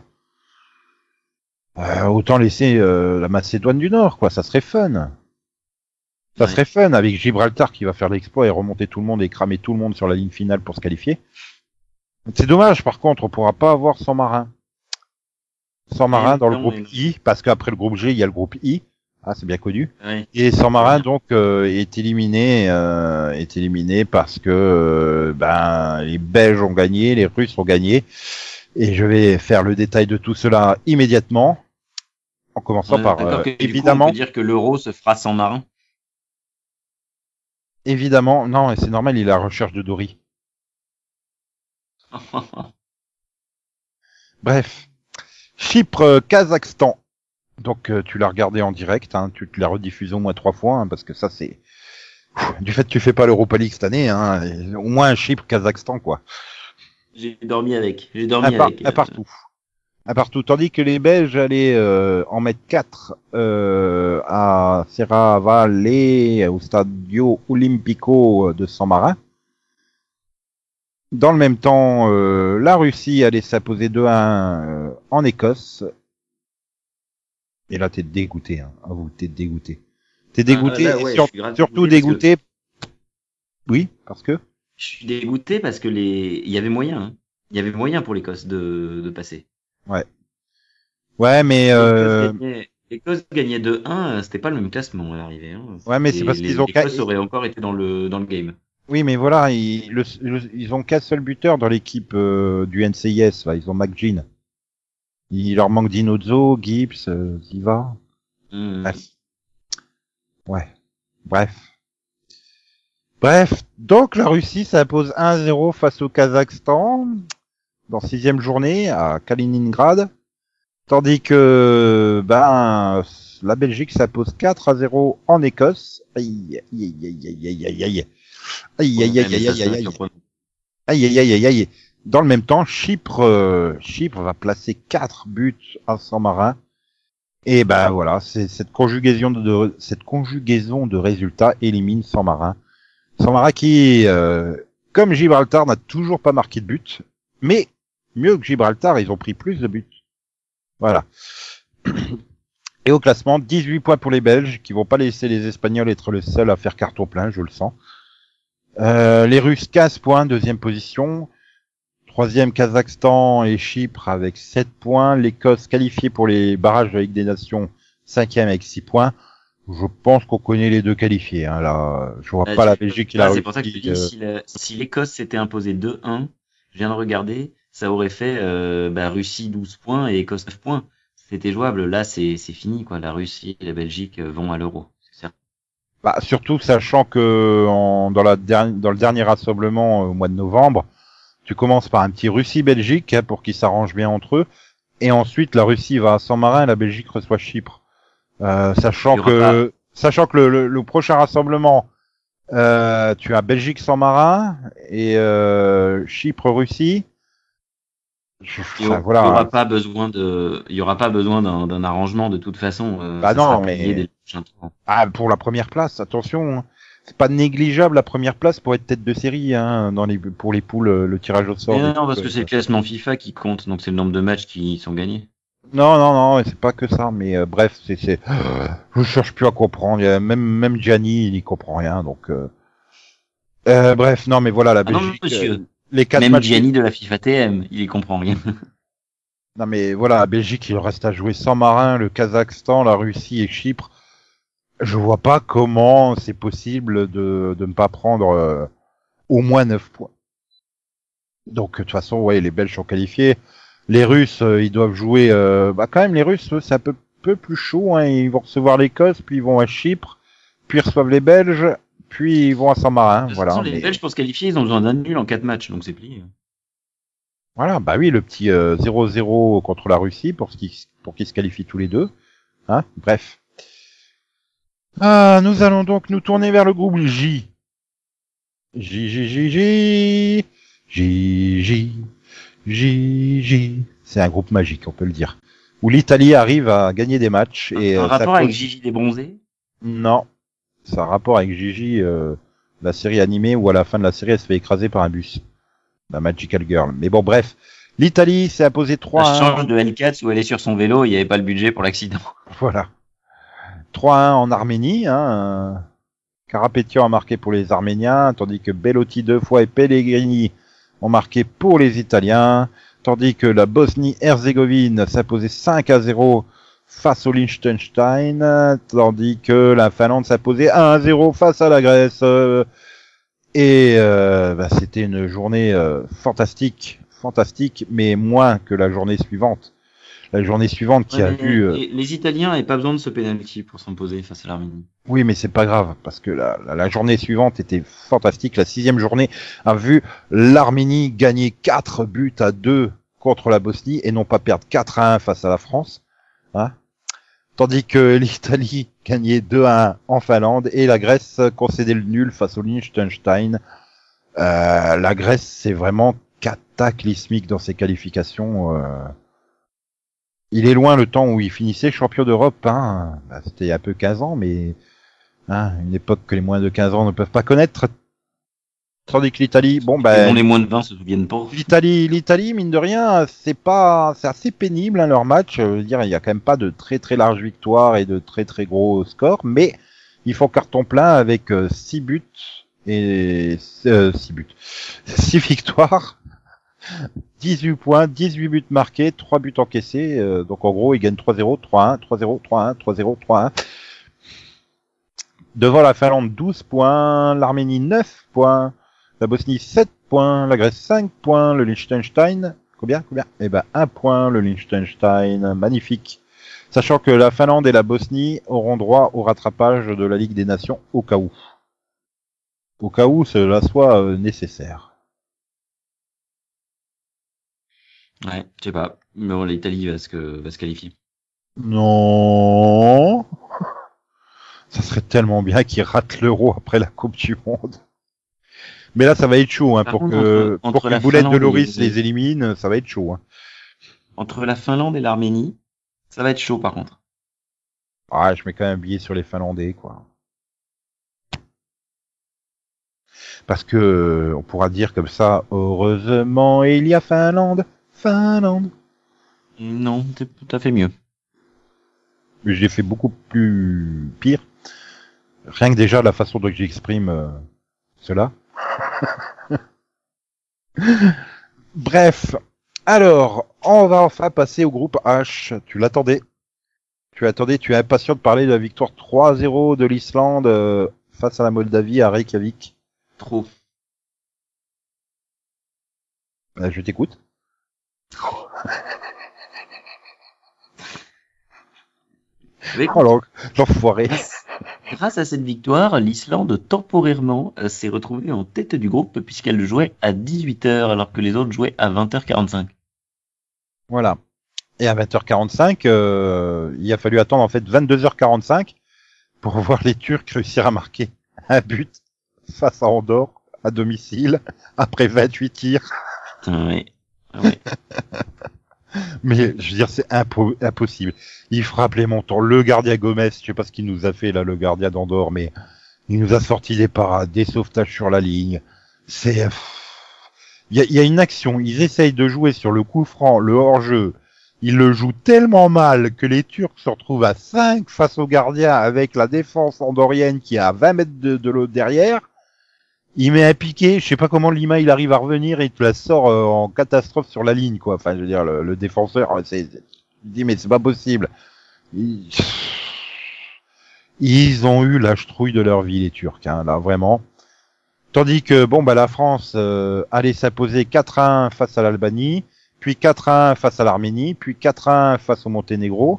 Euh, autant laisser euh, la Macédoine du Nord, quoi, ça serait fun. Ça Ouais. serait fun avec Gibraltar qui va faire l'exploit et remonter tout le monde et cramer tout le monde sur la ligne finale pour se qualifier. C'est dommage, par contre, on pourra pas avoir San Marin. San Marin Et dans le non, groupe et non. I, parce qu'après le groupe G, il y a le groupe I. Ah, c'est bien connu. Ouais. Et San Très Marin bien. donc euh, est éliminé, euh, est éliminé parce que euh, ben les Belges ont gagné, les Russes ont gagné, et je vais faire le détail de tout cela immédiatement, en commençant On est par d'accord euh, que du coup, on évidemment, peut dire que l'euro se fera sans marin. évidemment, non, et c'est normal, il est à la recherche de Dory. Bref, Chypre, euh, Kazakhstan. Donc euh, tu l'as regardé en direct, hein, tu te l'as rediffusé au moins trois fois, hein, parce que ça c'est Pff, du fait que tu fais pas l'Europa League cette année, hein, et au moins un Chypre, Kazakhstan quoi. J'ai dormi avec. J'ai Un, dormi par- avec. un euh, partout. Un partout. Tandis que les Belges allaient euh, en mettre quatre euh, à Serravalle, au Stadio Olimpico de San Marin. Dans le même temps, euh, la Russie allait s'imposer deux à un euh, en Écosse. Et là, t'es dégoûté. Hein. Ah, vous, t'es dégoûté. T'es dégoûté, Ah, là, et ouais, sur- je suis grave surtout dégoûté parce dégoûté. Oui, parce que Je suis dégoûté parce que les, il y avait moyen. Hein. Il y avait moyen pour l'Écosse de, de passer. ouais. Ouais, mais L'Écosse euh... gagnait, l'Écosse gagnait deux un, euh, c'était pas le même classement à l'arrivée. Hein. ouais, mais c'est Et parce les- qu'ils ont qu'à- l'Écosse aurait encore été dans le, dans le game. oui, mais voilà, ils, le, le- ils ont qu'un seul buteur dans l'équipe euh, du N C I S. Là. Ils ont McGinn. Il leur manque Dinozzo, Gibbs, euh, Ziva. Mmh. Bref. Ouais. Bref. Bref. Donc la Russie s'impose un zéro face au Kazakhstan dans sixième journée à Kaliningrad. Tandis que ben la Belgique s'impose quatre à zéro en Écosse. Aïe aïe aïe aïe aïe aïe aïe. Aïe aïe Ouais, aïe mais aïe ça, aïe c'est aïe aïe. surprenant. Aïe aïe aïe aïe aïe. Dans le même temps, Chypre, euh, Chypre va placer quatre buts à San Marin. Et ben voilà, c'est cette conjugaison de, de cette conjugaison de résultats élimine San Marin. San Marin qui, euh, comme Gibraltar, n'a toujours pas marqué de but, mais mieux que Gibraltar, ils ont pris plus de buts. Voilà. Et au classement, dix-huit points pour les Belges, qui vont pas laisser les Espagnols être les seuls à faire carton plein, je le sens. Euh, les Russes, quinze points, deuxième position. Troisième, Kazakhstan et Chypre avec sept points. L'Écosse qualifiée pour les barrages de la Ligue des Nations, cinquième avec six points. Je pense qu'on connaît les deux qualifiés. Hein, là, je vois Là, pas je- la Belgique et là, la c'est pour ça que je te Russie. dis, euh, si la- si l'Écosse s'était imposée deux un, je viens de regarder, ça aurait fait euh, bah, Russie douze points et Écosse neuf points. C'était jouable. Là, c'est c'est fini, quoi. La Russie et la Belgique euh, vont à l'Euro. C'est certain. Bah, surtout sachant que en, dans, la dernière, dans le dernier rassemblement euh, au mois de novembre, tu commences par un petit Russie-Belgique hein, pour qu'ils s'arrangent bien entre eux. Et ensuite, la Russie va à San Marin et la Belgique reçoit Chypre. Euh, Il sachant y aura pas. que sachant que le, le, le prochain rassemblement, euh, tu as Belgique-San Marin et euh, Chypre-Russie. Je- Il y Enfin, aura il y voilà. aura pas besoin de, il y aura pas besoin d'un d'un arrangement de toute façon. Euh, Bah ça sera non, plié dès mais le prochain tour. ah, pour la première place, attention. Hein. C'est pas négligeable la première place pour être tête de série hein, dans les pour les poules, euh, le tirage au sort Mais des non, parce poules. que c'est euh. le classement FIFA qui compte, donc c'est le nombre de matchs qui sont gagnés. Non, non, non, c'est pas que ça, mais euh, bref, c'est, c'est, je cherche plus à comprendre. Il y a même, même Gianni, il n'y comprend rien, donc. Euh... Euh, bref, non, mais voilà, la Ah non, Belgique, euh, monsieur. les quatre Même matchs. qui- Gianni de la FIFA T M, il y comprend rien. Non, mais voilà, la Belgique, il reste à jouer San Marin, le Kazakhstan, la Russie et Chypre. Je vois pas comment c'est possible de de ne pas prendre euh, au moins neuf points. Donc de toute façon, ouais, les Belges sont qualifiés. Les Russes, euh, ils doivent jouer. Euh, bah quand même, les Russes, eux, c'est un peu peu plus chaud. Hein. Ils vont recevoir l'Écosse, puis ils vont à Chypre, puis ils reçoivent les Belges, puis ils vont à San Marin. De toute façon, Voilà, les mais Belges, pour se qualifier, ils ont besoin d'un nul en quatre matchs, donc c'est plié. voilà, bah oui, le petit euh, zéro zéro contre la Russie pour ce qui pour qu'ils se qualifient tous les deux. Hein. Bref. Ah, nous allons donc nous tourner vers le groupe J. J J J J J J J J. C'est un groupe magique, on peut le dire. Où l'Italie arrive à gagner des matchs Un, et un euh, ça rapport avec cause. Gigi des bronzés? Non, ça a rapport avec Gigi, euh, la série animée où à la fin de la série elle se fait écraser par un bus. La Magical Girl. Mais bon, bref. L'Italie s'est imposée Ça trois à un. change de L quatre où elle est sur son vélo, il n'y avait pas le budget pour l'accident. Voilà. trois à un en Arménie. Hein. Karapetian a marqué pour les Arméniens, tandis que Belotti deux fois et Pellegrini ont marqué pour les Italiens, tandis que la Bosnie-Herzégovine s'imposait cinq à zéro face au Liechtenstein, tandis que la Finlande s'imposait un à zéro face à la Grèce. Et euh, bah, c'était une journée euh, fantastique, fantastique, mais moins que la journée suivante. La journée suivante qui Ouais, a mais vu... euh, les, les Italiens n'avaient pas besoin de ce penalty pour s'imposer face à l'Arménie. Oui, mais c'est pas grave, parce que la, la, la journée suivante était fantastique. La sixième journée a vu l'Arménie gagner quatre buts à deux contre la Bosnie et non pas perdre quatre à un face à la France. Hein, tandis que l'Italie gagnait deux à un en Finlande et la Grèce concédait le nul face au Liechtenstein. Euh, la Grèce, c'est vraiment cataclysmique dans ses qualifications. Euh... Il est loin le temps où il finissait champion d'Europe. Hein. Bah, c'était il y a un peu quinze ans, mais... Hein, une époque que les moins de quinze ans ne peuvent pas connaître. Tandis que l'Italie, bon Et ben, dont les moins de vingt se souviennent pas. l'Italie, l'Italie, mine de rien, c'est pas, c'est assez pénible hein, leur match. Je veux dire, il y a quand même pas de très très larges victoires et de très très gros scores, mais ils font carton plein avec euh, six buts et euh, six buts, six victoires, dix-huit points, dix-huit buts marqués, trois buts encaissés. Euh, donc en gros, ils gagnent trois zéro, trois un, trois zéro, trois un, trois zéro, trois un. Devant la Finlande, douze points, l'Arménie, neuf points, la Bosnie, sept points, la Grèce, cinq points, le Liechtenstein, combien, combien? Eh ben, un point, le Liechtenstein, magnifique. Sachant que la Finlande et la Bosnie auront droit au rattrapage de la Ligue des Nations au cas où. Au cas où cela soit euh, nécessaire. Ouais, je sais pas. Mais bon, l'Italie va se, va se qualifier. Non. Ça serait tellement bien qu'ils ratent l'euro après la Coupe du Monde. Mais là, ça va être chaud, hein, Par pour contre, que, entre, pour entre que la Boulette de Finlande Loris et, les élimine, ça va être chaud, hein. entre la Finlande et l'Arménie, ça va être chaud par contre. Ah, je mets quand même un billet sur les Finlandais, quoi. Parce que, on pourra dire comme ça, heureusement, il y a Finlande, Finlande. Non, t'es- t'as fait mieux. Mais j'ai fait beaucoup plus pire. Rien que déjà la façon dont j'exprime euh, cela. Bref. Alors, on va enfin passer au groupe H. Tu l'attendais. Tu attendais, tu es impatient de parler de la victoire trois à zéro de l'Islande euh, face à la Moldavie à Reykjavik. Trop. Euh, je t'écoute. Mais Oh l'en- l'enfoiré. grâce, grâce à cette victoire, l'Islande temporairement euh, s'est retrouvée en tête du groupe puisqu'elle jouait à dix-huit heures alors que les autres jouaient à vingt heures quarante-cinq. Voilà. Et à vingt heures quarante-cinq, euh, il a fallu attendre en fait vingt-deux heures quarante-cinq pour voir les Turcs réussir à marquer un but face à Andorre à domicile après vingt-huit tirs. Putain, ouais. Ouais. Mais je veux dire, c'est impo- impossible. Il frappe les montants. Le gardien Gomez, je sais pas ce qu'il nous a fait là, le gardien d'Andorre, mais il nous a sorti des parades, des sauvetages sur la ligne. C'est, il y a, y a une action. Ils essayent de jouer sur le coup franc, le hors-jeu. Ils le jouent tellement mal que les Turcs se retrouvent à cinq face au gardien avec la défense andorienne qui est à vingt mètres de, de l'autre derrière. Il met un piqué, je sais pas comment Lima il arrive à revenir et il te la sort euh, en catastrophe sur la ligne, quoi. Enfin, je veux dire, le, le défenseur, c'est, c'est, je dis mais c'est pas possible. Ils... Ils ont eu la trouille de leur vie, les Turcs, hein, là, vraiment. Tandis que, bon, bah, la France euh, allait s'imposer quatre à un face à l'Albanie, puis quatre à un face à l'Arménie, puis quatre à un face au Monténégro.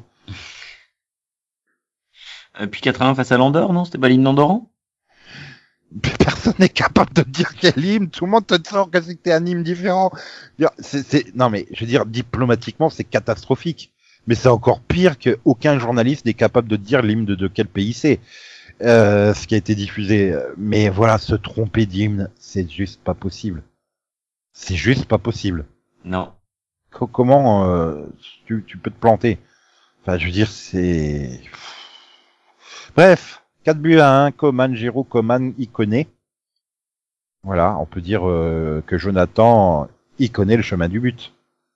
Euh, puis quatre à un face à l'Andorre, non? C'était pas l'hymne d'Andorran? Personne n'est capable de dire quel hymne. Tout le monde te sort que c'était un hymne différent. C'est, c'est, non, mais je veux dire, diplomatiquement, c'est catastrophique. Mais c'est encore pire qu'aucun journaliste n'est capable de dire l'hymne de, de quel pays c'est. Euh, ce qui a été diffusé. Mais voilà, se tromper d'hymne, c'est juste pas possible. C'est juste pas possible. Non. Co- comment euh, tu, tu peux te planter? Enfin, je veux dire, c'est... Bref, quatre buts à un, Coman, Giroud, Coman, Iconé. Voilà, on peut dire euh, que Jonathan, il connaît le chemin du but.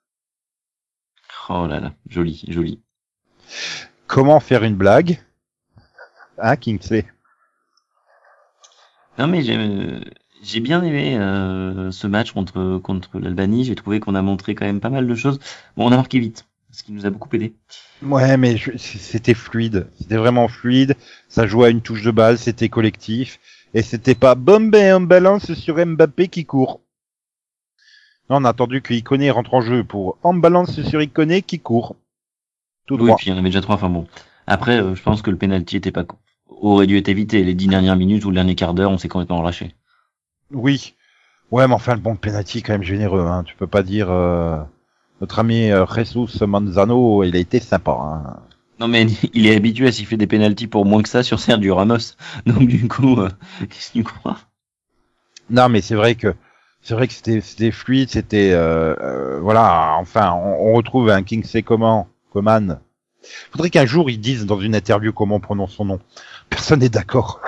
Oh là là, joli, joli. Comment faire une blague? Hein, Kingsley? Non mais j'ai euh, j'ai bien aimé euh, ce match contre contre l'Albanie. J'ai trouvé qu'on a montré quand même pas mal de choses. Bon, on a marqué vite, ce qui nous a beaucoup aidé. Ouais, mais je- c'était fluide. C'était vraiment fluide. Ça jouait à une touche de balle, c'était collectif. Et c'était pas Bombay en balance sur Mbappé qui court. Non, on a attendu que Iconé rentre en jeu pour en balance sur Iconé qui court. Tout Oui, droit. puis il y en avait déjà trois. Enfin bon. Après, euh, je pense que le penalty était pas con. Aurait dû être évité. Les dix dernières minutes ou le dernier quart d'heure, on s'est complètement relâché. Oui. Ouais, mais enfin, le bon penalty est quand même généreux. Hein. Tu peux pas dire... Euh... Notre ami euh, Jesus Manzano, il a été sympa. Hein. Non mais il est habitué à siffler des penalties pour moins que ça sur Sergio Ramos. Donc du coup, euh, qu'est-ce que tu crois? Non, mais c'est vrai que c'est vrai que c'était c'était fluide, c'était euh, euh, voilà. Enfin, on, on retrouve un Kingsley Coman. Coman. Faudrait qu'un jour ils disent dans une interview comment on prononce son nom. Personne n'est d'accord.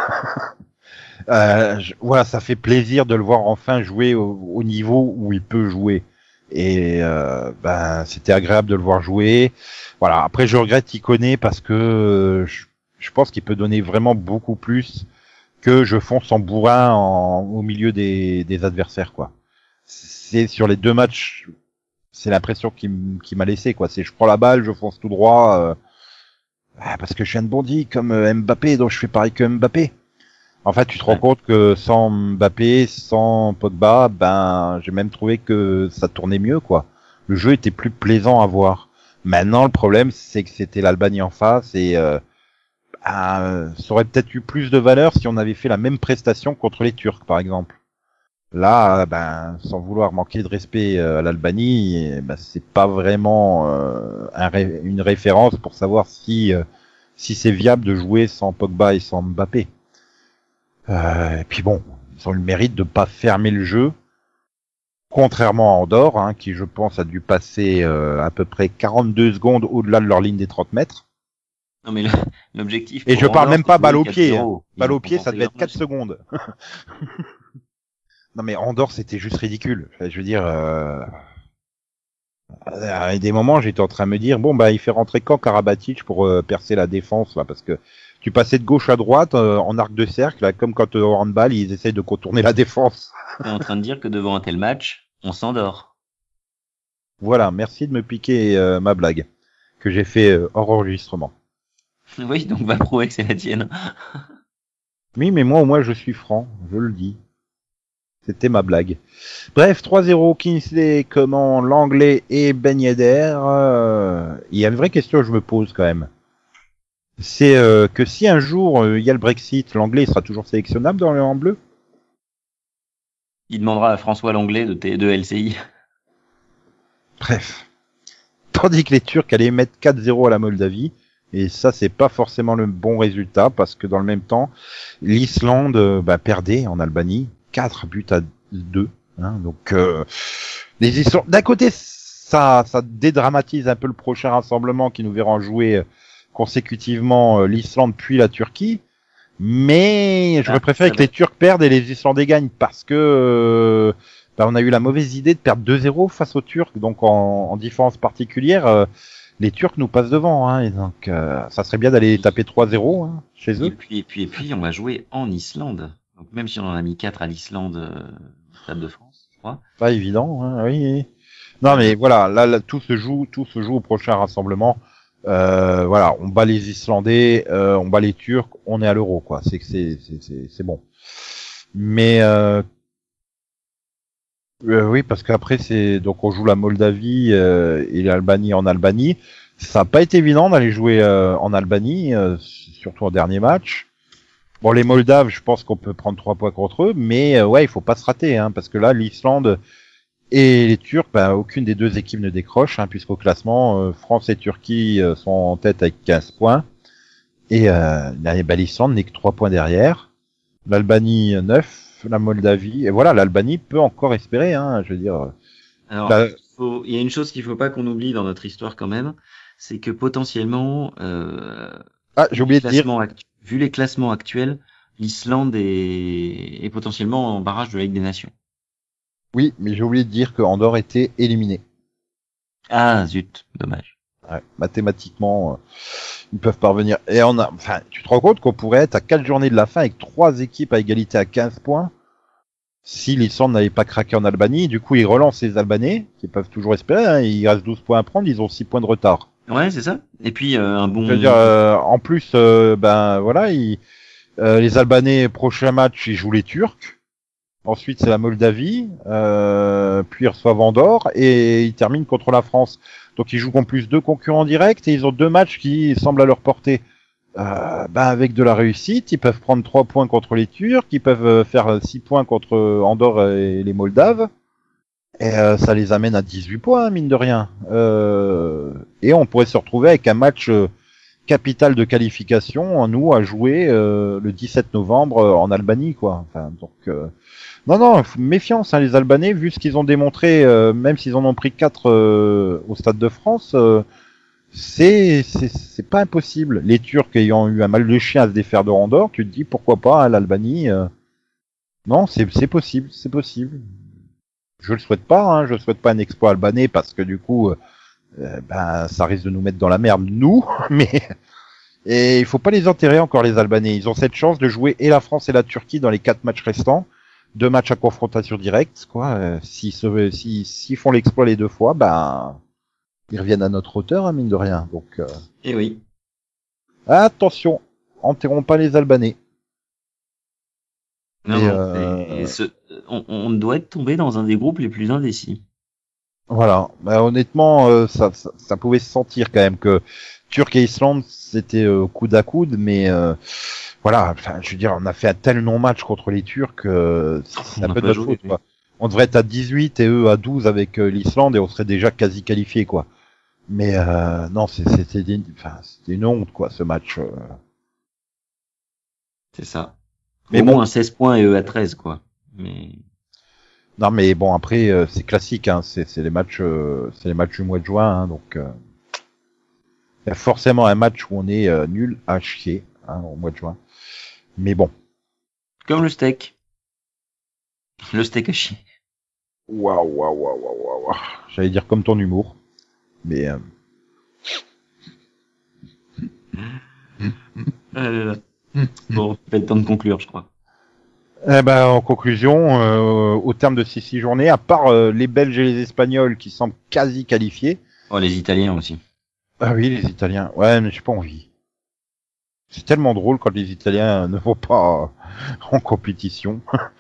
euh, je- voilà, ça fait plaisir de le voir enfin jouer au, au niveau où il peut jouer. Et euh, ben c'était agréable de le voir jouer. Voilà. Après, je regrette Iconé parce que euh, je, je pense qu'il peut donner vraiment beaucoup plus que je fonce en bourrin en, au milieu des, des adversaires, quoi. C'est sur les deux matchs, c'est l'impression qui, m- qui m'a laissé, quoi. C'est je prends la balle, je fonce tout droit, euh, ah, parce que je suis un bondi comme euh, Mbappé, donc je fais pareil que Mbappé. En fait, tu te rends Ouais. compte que sans Mbappé, sans Pogba, ben, j'ai même trouvé que ça tournait mieux, quoi. Le jeu était plus plaisant à voir. Maintenant, le problème, c'est que c'était l'Albanie en face et euh, ah, ça aurait peut-être eu plus de valeur si on avait fait la même prestation contre les Turcs, par exemple. Là, ben, sans vouloir manquer de respect euh, à l'Albanie, eh ben, c'est pas vraiment euh, un ré- une référence pour savoir si euh, si c'est viable de jouer sans Pogba et sans Mbappé. Euh, et puis bon, ils ont eu le mérite de pas fermer le jeu, contrairement à Andorre, hein, qui je pense a dû passer euh, à peu près quarante-deux secondes au-delà de leur ligne des trente mètres. Non mais le- l'objectif Et pour je parle Andorre, même c'est pas de jouer balle au quatre pied. Hein. zéro. Ils Balle ont au pied, ça compensé devait être leur quatre match. secondes. Non mais Andorre, c'était juste ridicule. Enfin, je veux dire, euh... À des moments, j'étais en train de me dire, bon, bah, il fait rentrer quand Karabatic pour euh, percer la défense, là, parce que tu passais de gauche à droite euh, en arc de cercle, là, comme quand euh, au handball, ils essayent de contourner la défense. T'es en train de dire que devant un tel match, on s'endort. Voilà, merci de me piquer euh, ma blague, que j'ai fait euh, hors enregistrement. Oui, donc va prouver que c'est la tienne. Oui, mais moi, au moins, je suis franc, je le dis. C'était ma blague. Bref, trois zéro, Kingsley, comment l'anglais et Ben Yedder. Euh, il y a une vraie question que je me pose quand même. C'est euh, que si un jour euh, il y a le Brexit, l'anglais sera toujours sélectionnable dans le en bleu. Il demandera à François Langlais de, T- de L C I. Bref. Tandis que les Turcs allaient mettre quatre zéro à la Moldavie. Et ça, c'est pas forcément le bon résultat parce que dans le même temps, l'Islande euh, bah, perdait en Albanie quatre buts à deux. Hein, donc, euh, les Islandais, d'un côté, ça, ça dédramatise un peu le prochain rassemblement qui nous verra jouer euh, consécutivement euh, l'Islande puis la Turquie. Mais j'aurais Ah, préféré ça que va. les Turcs perdent et les Islandais gagnent parce que euh, bah, on a eu la mauvaise idée de perdre deux zéro face aux Turcs. Donc en, en différence particulière, euh, les Turcs nous passent devant. Hein, et donc euh, ça serait bien d'aller taper trois zéro hein, chez Et eux. puis, et puis, et puis, on va jouer en Islande. Donc même si on en a mis quatre à l'Islande, euh, au Stade de France, je crois. Pas évident. Hein, oui. Non Euh, mais voilà, là, là tout se joue, tout se joue au prochain rassemblement. Euh, voilà, on bat les Islandais, euh, on bat les Turcs, on est à l'euro quoi. C'est que c'est c'est c'est c'est bon. Mais euh, Euh, oui, parce qu'après c'est donc on joue la Moldavie euh, et l'Albanie en Albanie. Ça n'a pas été évident d'aller jouer euh, en Albanie, euh, surtout en dernier match. Bon, les Moldaves, je pense qu'on peut prendre trois points contre eux, mais euh, ouais, il faut pas se rater, hein, parce que là, l'Islande et les Turcs, ben, aucune des deux équipes ne décroche, hein, puisqu'au classement, euh, France et Turquie euh, sont en tête avec quinze points, et euh, ben, l'Islande n'est que trois points derrière. L'Albanie neuf, la Moldavie, et voilà, l'Albanie peut encore espérer, hein, je veux dire. alors, La, faut- il y a une chose qu'il faut pas qu'on oublie dans notre histoire quand même, c'est que potentiellement, euh, Ah, j'ai vu les oublié de dire. classements actu- vu les classements actuels, l'Islande est, est potentiellement en barrage de la Ligue des Nations. Oui, mais j'ai oublié de dire que Andorre était éliminé. Ah zut, dommage. Ouais, mathématiquement, euh, ils peuvent parvenir. Et on a, enfin, tu te rends compte qu'on pourrait être à quatre journées de la fin avec trois équipes à égalité à quinze points si l'Islande n'avait pas craqué en Albanie. Du coup, ils relancent les Albanais, qui peuvent toujours espérer. Hein, il reste douze points à prendre, ils ont six points de retard. Ouais, c'est ça. Et puis euh, un Je veux dire, bon. euh, en plus, euh, ben voilà, ils, euh, les Albanais prochain match, ils jouent les Turcs. Ensuite, c'est la Moldavie, euh, puis ils reçoivent Andorre et ils terminent contre la France. Donc ils jouent en plus deux concurrents directs et ils ont deux matchs qui semblent à leur portée. Euh, ben avec de la réussite, ils peuvent prendre trois points contre les Turcs, ils peuvent euh, faire six points contre Andorre et les Moldaves. Et euh, ça les amène à dix-huit points, mine de rien. Euh, et on pourrait se retrouver avec un match euh, capital de qualification, nous, à jouer euh, le dix-sept novembre euh, en Albanie, quoi. Enfin, donc, euh, non, non, méfiance, hein, les Albanais, vu ce qu'ils ont démontré, euh, même s'ils en ont pris quatre euh, au Stade de France, euh, c'est c'est c'est pas impossible. Les Turcs ayant eu un mal de chien à se défaire de Andorre, tu te dis pourquoi pas hein, l'Albanie. Euh... Non, c'est c'est possible, c'est possible. Je le souhaite pas, hein, je souhaite pas un exploit albanais parce que du coup, euh, ben ça risque de nous mettre dans la merde nous, mais et il faut pas les enterrer encore les Albanais. Ils ont cette chance de jouer et la France et la Turquie dans les quatre matchs restants, deux matchs à confrontation directe, quoi. Euh, s'ils se, s'ils, s'ils font l'exploit les deux fois, ben ils reviennent à notre hauteur, hein, mine de rien. Donc euh, Eh oui. attention, enterrons pas les Albanais. Non, Et non. C'est euh, ce... on, on doit être tombé dans un des groupes les plus indécis. voilà. Bah, honnêtement, euh, ça, ça, ça pouvait se sentir quand même que Turc et Islande c'était euh, coude à coude, mais euh, voilà. Enfin, je veux dire, on a fait un tel non-match contre les Turcs, euh, c'est On un n'a peu de pas notre joué. faute, Oui. quoi. On devrait être à dix-huit et eux à douze avec euh, l'Islande et on serait déjà quasi qualifié, quoi. Mais euh, non, c'est- c'était une, enfin, c'était une honte, quoi, ce match. euh. C'est ça. Mais Au bon, moins seize points et eux à treize, quoi. Mais non, mais bon, après, euh, c'est classique, hein, c'est c'est les matchs, euh, c'est les matchs du mois de juin, hein, donc euh, il y a forcément un match où on est euh, nul à chier, hein, au mois de juin. Mais bon, comme le steak. Le steak à chier. waouh, waouh, waouh, waouh, waouh. J'allais dire comme ton humour. Mais euh... euh, bon, pas le temps de conclure, je crois. Eh ben, en conclusion, euh, au terme de ces six journées, à part euh, les Belges et les Espagnols qui semblent quasi qualifiés. Oh, les Italiens aussi. Ah oui, les Italiens. Ouais, mais j'ai pas envie. C'est tellement drôle quand les Italiens ne vont pas en compétition.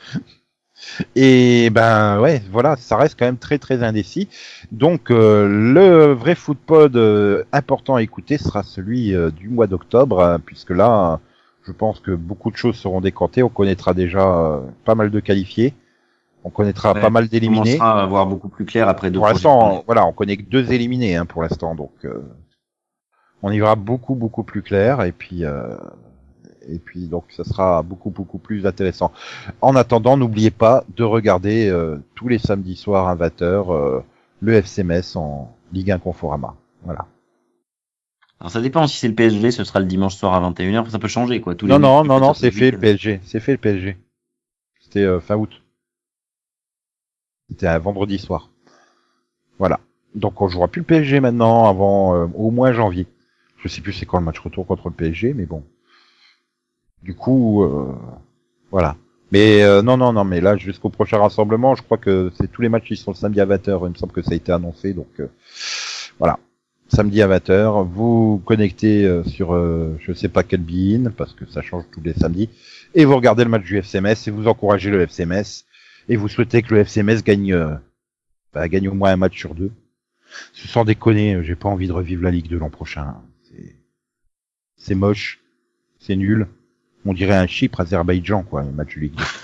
Et ben ouais, voilà, ça reste quand même très très indécis. Donc euh, le vrai footpod euh, important à écouter sera celui euh, du mois d'octobre, euh, puisque là, je pense que beaucoup de choses seront décantées. On connaîtra déjà euh, pas mal de qualifiés, on connaîtra Ouais, pas mal on d'éliminés. commencera à voir beaucoup plus clair après deux Pour prochaines l'instant, journées. voilà, on connaît que deux éliminés hein, pour l'instant, donc euh, on y verra beaucoup beaucoup plus clair. Et puis euh, et puis donc ça sera beaucoup beaucoup plus intéressant. En attendant, n'oubliez pas de regarder euh, tous les samedis soirs à vingt heures euh, le F C Metz en Ligue un Conforama. Voilà. Alors ça dépend, si c'est le P S G, ce sera le dimanche soir à vingt et une heures, ça peut changer quoi. Tous les Non non week-ends, non non, peut-être c'est le fait le week-end. P S G, c'est fait le P S G. C'était euh, fin août. C'était un vendredi soir. Voilà. Donc on jouera plus le P S G maintenant avant euh, au moins janvier. Je sais plus c'est quand le match retour contre le P S G, mais bon. Du coup, euh, voilà. Mais euh, non, non, non, mais là, jusqu'au prochain rassemblement, je crois que c'est tous les matchs qui sont le samedi à vingt heures. Il me semble que ça a été annoncé, donc euh, voilà. Samedi à vingt heures, vous connectez euh, sur euh, je sais pas quel be-in, parce que ça change tous les samedis, et vous regardez le match du F C Metz, et vous encouragez le F C Metz, et vous souhaitez que le F C Metz gagne, euh, bah, gagne au moins un match sur deux. Sans déconner, j'ai pas envie de revivre la Ligue de l'an prochain. C'est, c'est moche, c'est nul. On dirait un Chypre-Azerbaïdjan, quoi, un match de Ligue deux.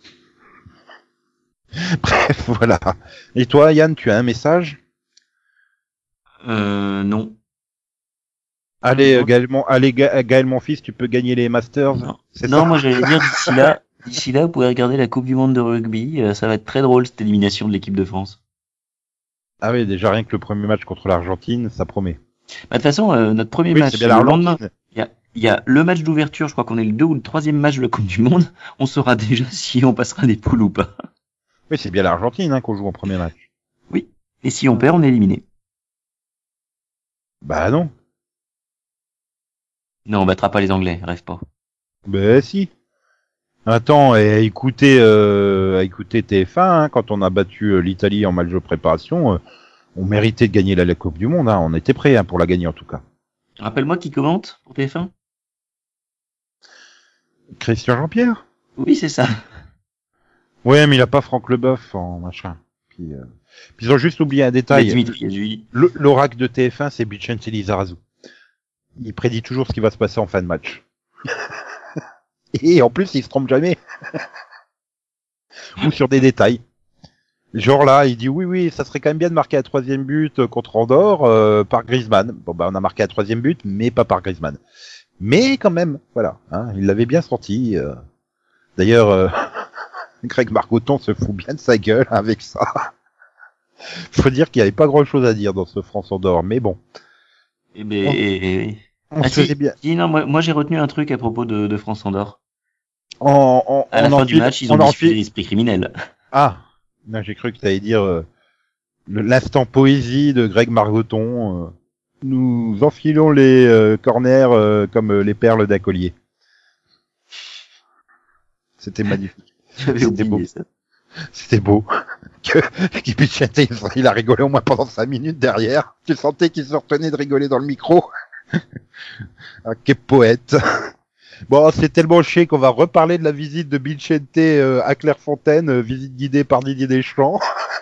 Bref, voilà. Et toi, Yann, tu as un message? Euh, non. Allez, euh, Non, Gaël, mon, allez, Ga- Gaël, mon fils, tu peux gagner les Masters, non. c'est Non, ça? moi j'allais dire d'ici là, d'ici là, vous pouvez regarder la Coupe du Monde de rugby, euh, ça va être très drôle cette élimination de l'équipe de France. Ah oui, déjà rien que le premier match contre l'Argentine, ça promet. Bah, de toute façon, euh, notre premier Oui, c'est match, bien c'est le lendemain. l'Argentine. Il y a, il y a le match d'ouverture, je crois qu'on est le deux ou le troisième match de la Coupe du Monde. On saura déjà si on passera des poules ou pas. Oui, c'est bien l'Argentine hein, qu'on joue en premier match. Oui. Et si on perd, on est éliminé. Bah non. Non, on battra pas les Anglais, rêve pas. Bah si. Attends, et écoutez, euh, écoutez T F un, hein, quand on a battu euh, l'Italie en match de préparation, euh, on méritait de gagner la, la Coupe du Monde. Hein, on était prêts hein, pour la gagner en tout cas. Rappelle-moi qui commente pour T F un. Christian Jean-Pierre. Oui, c'est ça. Ouais, mais il a pas Franck Leboeuf en machin. Puis, euh... Puis ils ont juste oublié un Mais détail. Dimitri Adjui. Le- L'oracle de T F un, c'est Vicente Lizarazu. Il prédit toujours ce qui va se passer en fin de match. Et en plus, il se trompe jamais. Ou sur des détails. Genre là, il dit oui, oui, ça serait quand même bien de marquer un troisième but contre Andorre euh, par Griezmann. Bon bah on a marqué un troisième but, mais pas par Griezmann. Mais quand même, voilà, hein, il l'avait bien senti. Euh... D'ailleurs, euh... Greg Margoton se fout bien de sa gueule avec ça. Faut dire qu'il n'y avait pas grand-chose à dire dans ce France-Andorre, mais bon. Eh ben, On, eh, eh. on Ah se faisait si, bien. si, non, moi, moi j'ai retenu un truc à propos de, de France Andorre. En, en, À la on fin enfile, du match, ils ont on diffusé enfile. l'esprit criminel. Ah, non, j'ai cru que tu allais dire euh, le- l'instant poésie de Greg Margoton. Euh, nous enfilons les euh, corners euh, comme euh, les perles d'un collier. C'était magnifique. J'avais C'était beau. oublié ça. C'était beau. Que, qu'il puisse chanter, il a rigolé au moins pendant cinq minutes derrière. Tu sentais qu'il se retenait de rigoler dans le micro. Ah, quel poète. Bon, c'est tellement chier qu'on va reparler de la visite de Bichente euh, à Clairefontaine, euh, visite guidée par Didier Deschamps.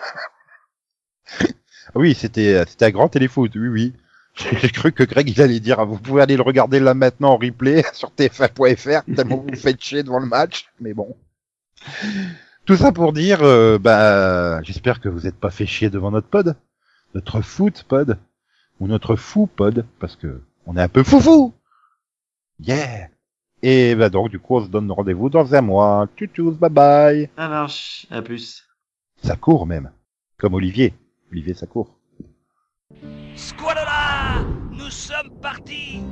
Oui, c'était c'était un grand téléfoot, oui, oui. J'ai cru que Greg il allait dire, ah, vous pouvez aller le regarder là maintenant en replay sur T F un point F R, tellement vous vous faites chier devant le match, mais bon. Tout ça pour dire, euh, bah, j'espère que vous n'êtes pas fait chier devant notre pod, notre foot pod, ou notre fou pod, parce que on est un peu foufou. Yeah. Et bah donc du coup on se donne rendez-vous dans un mois. Tchou bye bye. Ça marche, à plus. Ça court même, comme Olivier. Olivier ça court. Squalala! Nous sommes partis!